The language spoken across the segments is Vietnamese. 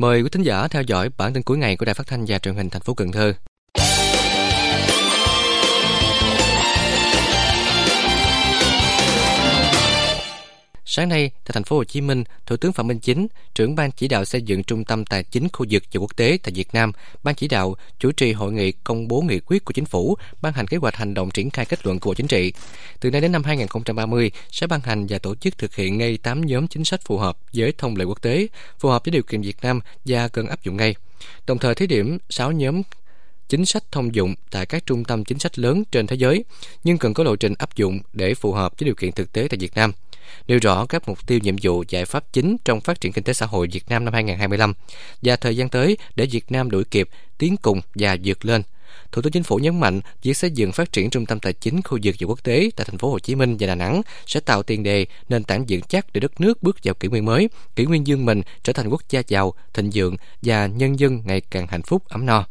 Mời quý thính giả theo dõi bản tin cuối ngày của Đài Phát thanh và Truyền hình thành phố Cần Thơ. Sáng nay, tại thành phố Hồ Chí Minh, Thủ tướng Phạm Minh Chính, trưởng ban chỉ đạo xây dựng trung tâm tài chính khu vực và quốc tế tại Việt Nam, ban chỉ đạo chủ trì hội nghị công bố nghị quyết của Chính phủ, ban hành kế hoạch hành động triển khai kết luận của Bộ Chính trị. Từ nay đến năm 2030 sẽ ban hành và tổ chức thực hiện ngay 8 nhóm chính sách phù hợp với thông lệ quốc tế, phù hợp với điều kiện Việt Nam và cần áp dụng ngay. Đồng thời thí điểm 6 nhóm chính sách thông dụng tại các trung tâm chính sách lớn trên thế giới, nhưng cần có lộ trình áp dụng để phù hợp với điều kiện thực tế tại Việt Nam. Nêu rõ các mục tiêu, nhiệm vụ, giải pháp chính trong phát triển kinh tế xã hội Việt Nam năm 2025 và thời gian tới để Việt Nam đuổi kịp, tiến cùng và vượt lên. Thủ tướng Chính phủ nhấn mạnh việc xây dựng phát triển trung tâm tài chính khu vực và quốc tế tại thành phố Hồ Chí Minh và Đà Nẵng sẽ tạo tiền đề, nền tảng vững chắc để đất nước bước vào kỷ nguyên mới, kỷ nguyên vươn mình trở thành quốc gia giàu, thịnh vượng và nhân dân ngày càng hạnh phúc, ấm no.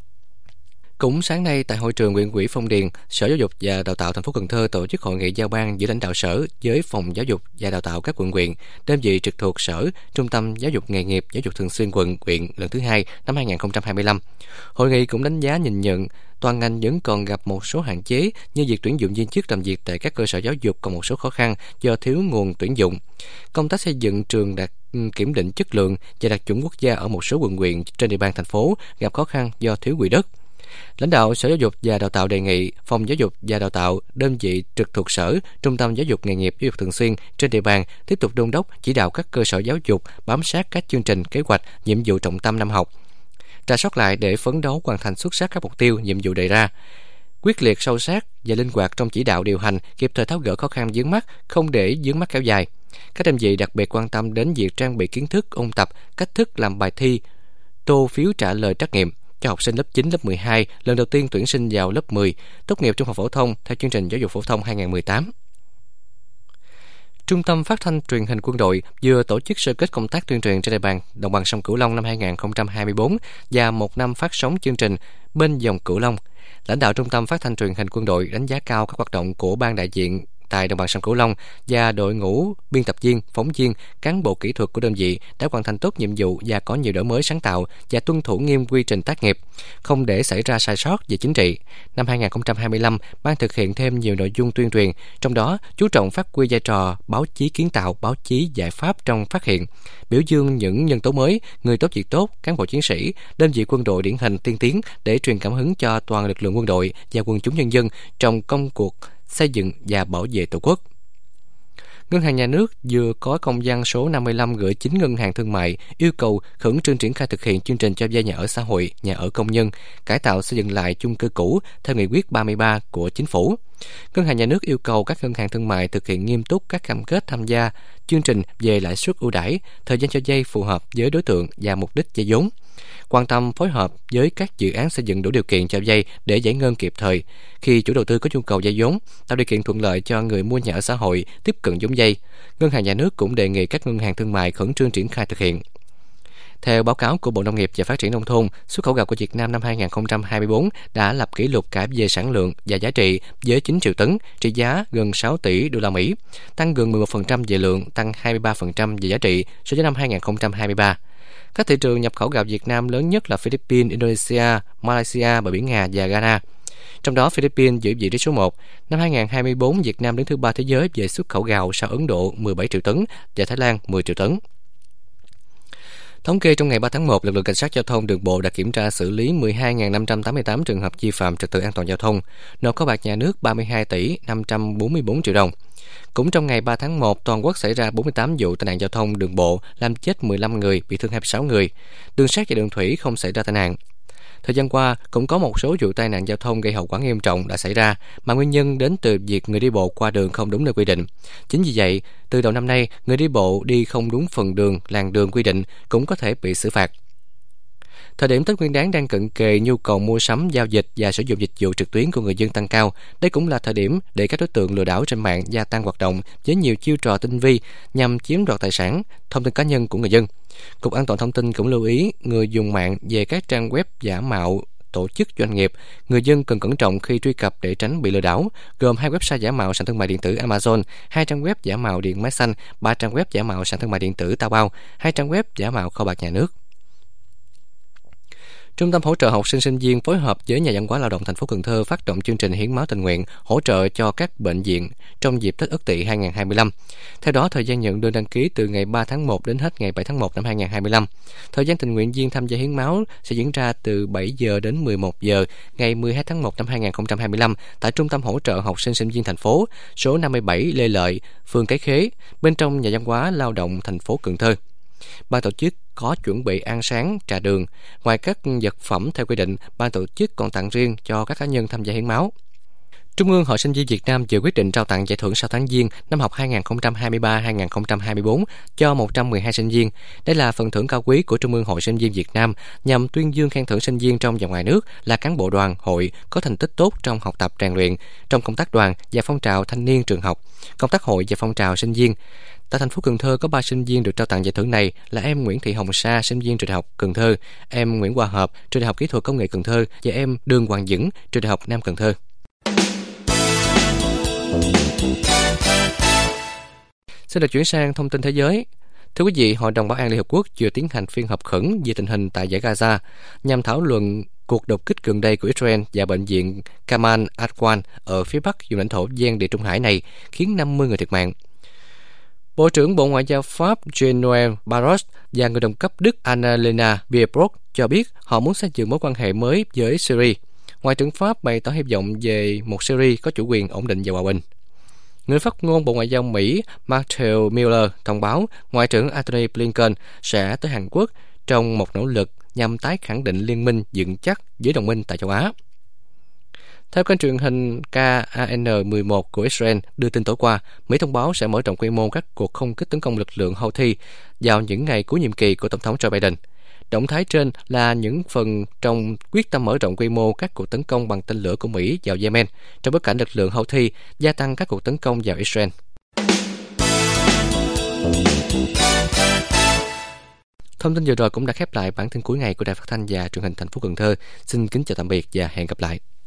Cũng sáng nay tại hội trường huyện ủy Phong Điền, Sở Giáo dục và Đào tạo thành phố Cần Thơ tổ chức hội nghị giao ban giữa lãnh đạo sở với phòng giáo dục và đào tạo các quận huyện, đơn vị trực thuộc sở, trung tâm giáo dục nghề nghiệp, giáo dục thường xuyên quận huyện lần thứ 2 năm 2025. Hội nghị cũng đánh giá nhìn nhận toàn ngành vẫn còn gặp một số hạn chế như việc tuyển dụng viên chức làm việc tại các cơ sở giáo dục còn một số khó khăn do thiếu nguồn tuyển dụng. Công tác xây dựng trường đạt kiểm định chất lượng và đạt chuẩn quốc gia ở một số quận huyện trên địa bàn thành phố gặp khó khăn do thiếu quỹ đất. Lãnh đạo Sở Giáo dục và Đào tạo đề nghị Phòng Giáo dục và Đào tạo, đơn vị trực thuộc sở, trung tâm giáo dục nghề nghiệp, giáo dục thường xuyên trên địa bàn tiếp tục đôn đốc chỉ đạo các cơ sở giáo dục bám sát các chương trình, kế hoạch, nhiệm vụ trọng tâm năm học, rà soát lại để phấn đấu hoàn thành xuất sắc các mục tiêu, nhiệm vụ đề ra, quyết liệt, sâu sát và linh hoạt trong chỉ đạo điều hành, kịp thời tháo gỡ khó khăn vướng mắc, không để vướng mắc kéo dài. Các đơn vị đặc biệt quan tâm đến việc trang bị kiến thức, ôn tập, cách thức làm bài thi, tô phiếu trả lời trắc nghiệm cho học sinh lớp 9, lớp 12 lần đầu tiên tuyển sinh vào lớp 10, tốt nghiệp trung học phổ thông theo chương trình giáo dục phổ thông 2018. Trung tâm Phát thanh Truyền hình Quân đội vừa tổ chức sơ kết công tác tuyên truyền trên địa bàn đồng bằng sông Cửu Long năm 2024 và một năm phát sóng chương trình Bên dòng Cửu Long. Lãnh đạo Trung tâm Phát thanh Truyền hình Quân đội đánh giá cao các hoạt động của ban đại diện tại đồng bằng sông Cửu Long và đội ngũ biên tập viên, phóng viên, cán bộ kỹ thuật của đơn vị đã hoàn thành tốt nhiệm vụ và có nhiều đổi mới sáng tạo và tuân thủ nghiêm quy trình tác nghiệp, không để xảy ra sai sót về chính trị. Năm 2025, ban thực hiện thêm nhiều nội dung tuyên truyền, trong đó chú trọng phát huy vai trò báo chí kiến tạo, báo chí giải pháp trong phát hiện, biểu dương những nhân tố mới, người tốt việc tốt, cán bộ chiến sĩ, đơn vị quân đội điển hình tiên tiến để truyền cảm hứng cho toàn lực lượng quân đội và quần chúng nhân dân trong công cuộc xây dựng và bảo vệ Tổ quốc. Ngân hàng Nhà nước vừa có công văn số 55 gửi 9 ngân hàng thương mại yêu cầu khẩn trương triển khai thực hiện chương trình cho vay nhà ở xã hội, nhà ở công nhân, cải tạo xây dựng lại chung cư cũ theo nghị quyết 33 của Chính phủ. Ngân hàng Nhà nước yêu cầu các ngân hàng thương mại thực hiện nghiêm túc các cam kết tham gia chương trình về lãi suất ưu đãi, thời gian cho vay phù hợp với đối tượng và mục đích vay vốn. Quan tâm phối hợp với các dự án xây dựng đủ điều kiện cho vay để giải ngân kịp thời khi chủ đầu tư có nhu cầu vay vốn, tạo điều kiện thuận lợi cho người mua nhà ở xã hội tiếp cận vốn vay. Ngân hàng Nhà nước cũng đề nghị các ngân hàng thương mại khẩn trương triển khai thực hiện. Theo báo cáo của Bộ Nông nghiệp và Phát triển Nông thôn, xuất khẩu gạo của Việt Nam năm 2024 đã lập kỷ lục cả về sản lượng và giá trị với 9 triệu tấn, trị giá gần 6 tỷ đô la Mỹ, tăng gần 11% về lượng, tăng 23% về giá trị so với năm 2023. Các thị trường nhập khẩu gạo Việt Nam lớn nhất là Philippines, Indonesia, Malaysia, bờ biển Nga và Ghana. Trong đó, Philippines giữ vị trí số 1. Năm 2024, Việt Nam đứng thứ 3 thế giới về xuất khẩu gạo sau Ấn Độ 17 triệu tấn và Thái Lan 10 triệu tấn. Thống kê trong ngày 3 tháng 1, lực lượng cảnh sát giao thông đường bộ đã kiểm tra xử lý 12.588 trường hợp vi phạm trật tự an toàn giao thông, nộp kho bạc nhà nước 32 tỷ 544 triệu đồng. Cũng trong ngày 3 tháng 1, toàn quốc xảy ra 48 vụ tai nạn giao thông đường bộ, làm chết 15 người, bị thương 26 người. Đường sắt và đường thủy không xảy ra tai nạn. Thời gian qua, cũng có một số vụ tai nạn giao thông gây hậu quả nghiêm trọng đã xảy ra, mà nguyên nhân đến từ việc người đi bộ qua đường không đúng nơi quy định. Chính vì vậy, từ đầu năm nay, người đi bộ đi không đúng phần đường, làn đường quy định cũng có thể bị xử phạt. Thời điểm Tết Nguyên đán đang cận kề, nhu cầu mua sắm, giao dịch và sử dụng dịch vụ trực tuyến của người dân tăng cao. Đây cũng là thời điểm để các đối tượng lừa đảo trên mạng gia tăng hoạt động với nhiều chiêu trò tinh vi nhằm chiếm đoạt tài sản, thông tin cá nhân của người dân. Cục An toàn thông tin cũng lưu ý người dùng mạng về các trang web giả mạo tổ chức doanh nghiệp, người dân cần cẩn trọng khi truy cập để tránh bị lừa đảo, gồm 2 website giả mạo sàn thương mại điện tử Amazon, 2 trang web giả mạo điện máy xanh, 3 trang web giả mạo sàn thương mại điện tử Taobao, 2 trang web giả mạo kho bạc nhà nước. Trung tâm hỗ trợ học sinh sinh viên phối hợp với Nhà văn hóa lao động thành phố Cần Thơ phát động chương trình hiến máu tình nguyện hỗ trợ cho các bệnh viện trong dịp Tết Ất Tỵ 2025. Theo đó, thời gian nhận đơn đăng ký từ ngày 3 tháng 1 đến hết ngày 7 tháng 1 năm 2025. Thời gian tình nguyện viên tham gia hiến máu sẽ diễn ra từ 7 giờ đến 11 giờ ngày 12 tháng 1 năm 2025 tại Trung tâm hỗ trợ học sinh sinh viên thành phố, số 57 Lê Lợi, phường Cái Khế, bên trong Nhà văn hóa lao động thành phố Cần Thơ. Ban tổ chức có chuẩn bị ăn sáng, trà đường. Ngoài các vật phẩm theo quy định, ban tổ chức còn tặng riêng cho các cá nhân tham gia hiến máu. Trung ương Hội Sinh viên Việt Nam vừa quyết định trao tặng giải thưởng 6 tháng giêng năm học 2023-2024 cho 112 sinh viên. Đây là phần thưởng cao quý của Trung ương Hội Sinh viên Việt Nam nhằm tuyên dương khen thưởng sinh viên trong và ngoài nước là cán bộ đoàn, hội có thành tích tốt trong học tập rèn luyện, trong công tác đoàn và phong trào thanh niên trường học, công tác hội và phong trào sinh viên. Tại thành phố Cần Thơ có 3 sinh viên được trao tặng giải thưởng này là em Nguyễn Thị Hồng Sa, sinh viên trường Đại học Cần Thơ, em Nguyễn Hòa Hợp, trường Đại học Kỹ thuật Công nghệ Cần Thơ và em Đường Hoàng Dững, trường Đại học Nam Cần Thơ. Xin được chuyển sang thông tin thế giới. Thưa quý vị, Hội đồng Bảo an Liên Hợp Quốc vừa tiến hành phiên họp khẩn về tình hình tại giải Gaza nhằm thảo luận cuộc đột kích gần đây của Israel và bệnh viện Kamal Adwan ở phía bắc vùng lãnh thổ ven Địa Trung Hải này, khiến 50 người thiệt mạng. Bộ trưởng Bộ Ngoại giao Pháp Jean-Noël Barrot và người đồng cấp Đức Annalena Baerbock cho biết họ muốn xây dựng mối quan hệ mới với Syria. Ngoại trưởng Pháp bày tỏ hy vọng về một Syria có chủ quyền ổn định và hòa bình. Người phát ngôn Bộ Ngoại giao Mỹ Matthew Miller thông báo Ngoại trưởng Antony Blinken sẽ tới Hàn Quốc trong một nỗ lực nhằm tái khẳng định liên minh vững chắc với đồng minh tại châu Á. Theo kênh truyền hình KAN-11 của Israel đưa tin tối qua, Mỹ thông báo sẽ mở rộng quy mô các cuộc không kích tấn công lực lượng Houthi vào những ngày cuối nhiệm kỳ của Tổng thống Joe Biden. Động thái trên là những phần trong quyết tâm mở rộng quy mô các cuộc tấn công bằng tên lửa của Mỹ vào Yemen, trong bối cảnh lực lượng Houthi gia tăng các cuộc tấn công vào Israel. Thông tin vừa rồi cũng đã khép lại bản tin cuối ngày của Đài Phát thanh và Truyền hình thành phố Cần Thơ. Xin kính chào tạm biệt và hẹn gặp lại.